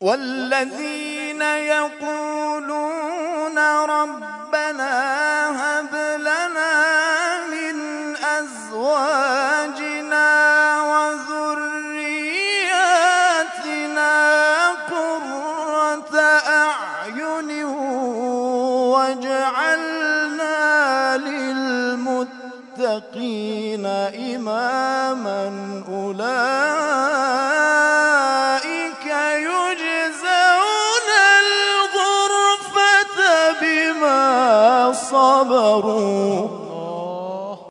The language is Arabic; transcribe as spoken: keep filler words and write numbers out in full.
والذين يقولون ربنا هب لنا من أزواجنا وذرياتنا قرة أعين واجعلنا للمتقين إماما. أولئك يجزون الغرفة بما صبروا